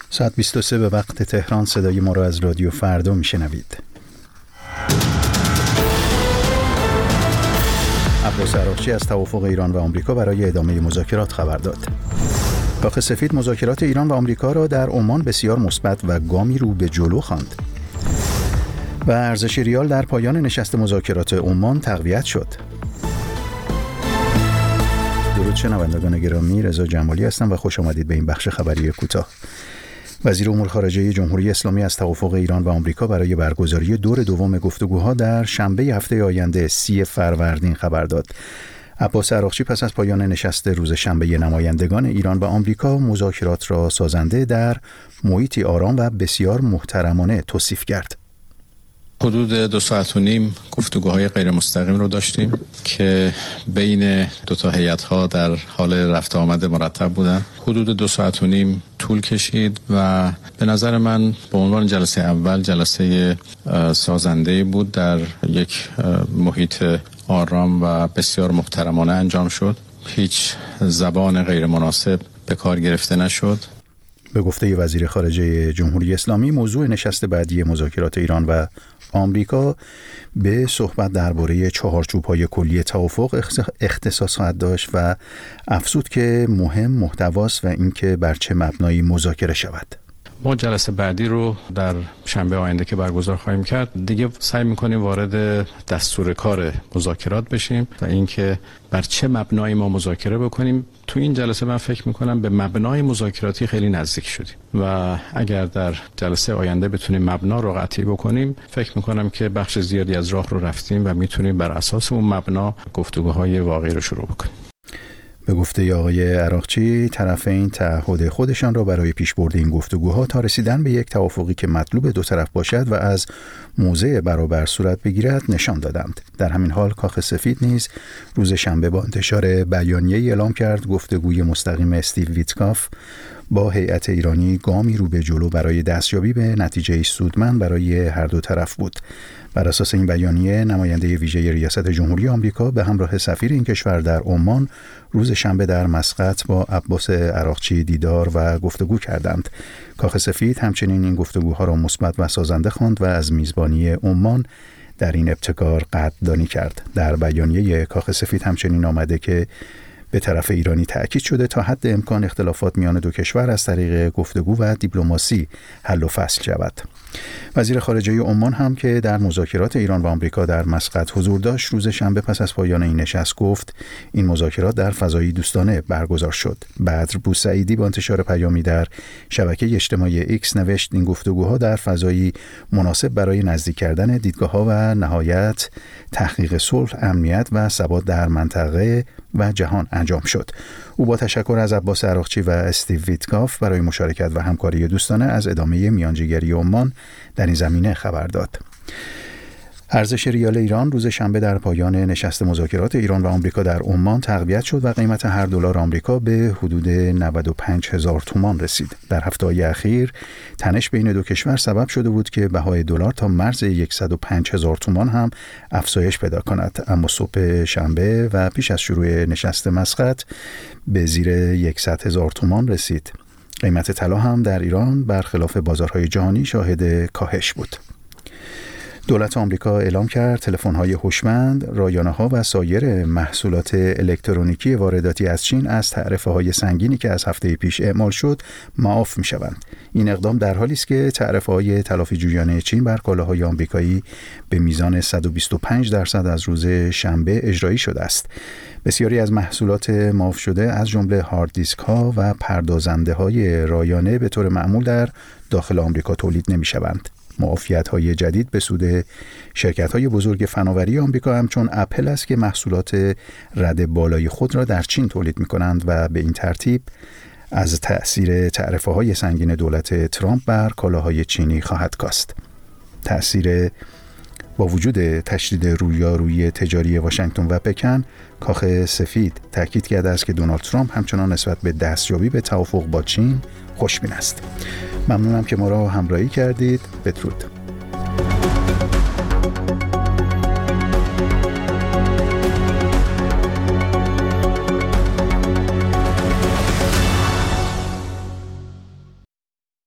ساعت 23 به وقت تهران. صدای ما را از رادیو فردا میشنوید. عباس عراقچی از توافق ایران و آمریکا برای ادامه مذاکرات خبر داد. کاخ سفید مذاکرات ایران و آمریکا را در عمان بسیار مثبت و گامی رو به جلو خواند. و ارزش ریال در پایان نشست مذاکرات عمان تقویت شد. درود شنوندگان گرامی، رضا جمالی هستم و خوش آمدید به این بخش خبری کوتاه. وزیر امور خارجه جمهوری اسلامی از توافق ایران و آمریکا برای برگزاری دور دوم گفتگوها در شنبه هفته آینده 30 فروردین خبر داد. عباس عراقچی پس از پایان نشست روز شنبه نمایندگان ایران و آمریکا مذاکرات را سازنده در محیطی آرام و بسیار محترمانه توصیف کرد. حدود 2 ساعت و نیم گفتگوهای غیر مستقیم رو داشتیم که بین دو تا هیئت‌ها در حال رفت آمد مرتب بودن. حدود 2 ساعت و نیم طول کشید و به نظر من به عنوان جلسه اول جلسه سازنده بود، در یک محیط آرام و بسیار محترمانه انجام شد. هیچ زبان غیر مناسب به کار گرفته نشد. به گفته وزیر خارجه جمهوری اسلامی، موضوع نشست بعدی مذاکرات ایران و آمریکا به صحبت درباره چهارچوب‌های کلی توافق اختصاص خواهد داشت و افزود که مهم محتواست و اینکه بر چه مبنایی مذاکره شود. ما جلسه بعدی رو در شنبه آینده که برگزار خواهیم کرد دیگه سعی می‌کنیم وارد دستور کار مذاکرات بشیم و اینکه بر چه مبنایی ما مذاکره بکنیم. تو این جلسه من فکر می‌کنم به مبنای مذاکراتی خیلی نزدیک شدیم و اگر در جلسه آینده بتونیم مبنا رو قطعی بکنیم، فکر می‌کنم که بخش زیادی از راه رو رفتیم و می‌تونیم بر اساس اون مبنا گفتگوهای واقعی رو شروع بکنیم. به گفته آقای عراقچی، طرفین تعهد خودشان را برای پیشبرد این گفتگوها تا رسیدن به یک توافقی که مطلوب دو طرف باشد و از موضع برابر صورت بگیرد نشان دادند. در همین حال کاخ سفید نیز روز شنبه با انتشار بیانیه‌ای اعلام کرد گفتگوی مستقیم استیو ویتکاف با هیئت ایرانی گامی رو به جلو برای دستیابی به نتیجه سودمند برای هر دو طرف بود. بر اساس این بیانیه، نماینده ویژه ریاست جمهوری آمریکا به همراه سفیر این کشور در عمان روز شنبه در مسقط با عباس عراقچی دیدار و گفتگو کردند. کاخ سفید همچنین این گفتگوها را مثبت و سازنده خواند و از میزبانی عمان در این ابتکار قدردانی کرد. در بیانیه کاخ سفید همچنین آمده که به طرف ایرانی تأکید شده تا حد امکان اختلافات میان دو کشور از طریق گفتگو و دیپلماسی حل و فصل شود. وزیر خارجه عمان هم که در مذاکرات ایران و آمریکا در مسقط حضور داشت، روز شنبه پس از پایان این نشست گفت این مذاکرات در فضایی دوستانه برگزار شد. بدر بوسعیدی با انتشار پیامی در شبکه اجتماعی ایکس نوشت این گفتگوها در فضایی مناسب برای نزدیک کردن دیدگاه‌ها و نهایت تحقیق صلح، امنیت و ثبات در منطقه و جهان انجام شد. او با تشکر از عباس عراقچی و استیو ویتکاف برای مشارکت و همکاری دوستانه از ادامه میانجیگری عمان در این زمینه خبر داد. ارزش ریال ایران روز شنبه در پایان نشست مذاکرات ایران و آمریکا در عمان تقویت شد و قیمت هر دلار آمریکا به حدود 95,000 تومان رسید. در هفته‌های اخیر تنش بین دو کشور سبب شده بود که بهای دلار تا مرز 105,000 تومان هم افزایش پیدا کند، اما صبح شنبه و پیش از شروع نشست مسقط به زیر 100,000 تومان رسید. قیمت طلا هم در ایران برخلاف بازارهای جهانی شاهد کاهش بود. دولت آمریکا اعلام کرد تلفن‌های هوشمند، رایانه‌ها و سایر محصولات الکترونیکی وارداتی از چین از تعرفه‌های سنگینی که از هفته پیش اعمال شد معاف می‌شوند. این اقدام در حالی است که تعرفه‌های تلافی‌جویانه چین بر کالاهای آمریکایی به میزان 125% از روز شنبه اجرایی شده است. بسیاری از محصولات معاف شده از جمله هارد دیسک‌ها و پردازنده‌های رایانه به طور معمول در داخل آمریکا تولید نمی‌شوند. معافیت‌های جدید به سود شرکت‌های بزرگ فناوری آمریکا همچون اپل است که محصولات رد بالای خود را در چین تولید می‌کنند و به این ترتیب از تأثیر تعرفه‌های سنگین دولت ترامپ بر کالاهای چینی خواهد کاست. با وجود تشدید رویارویی تجاری واشنگتن و پکن، کاخ سفید تاکید کرده است که دونالد ترامپ همچنان نسبت به دستیابی به توافق با چین خوشبین است. ممنونم که ما را همراهی کردید. بدرود.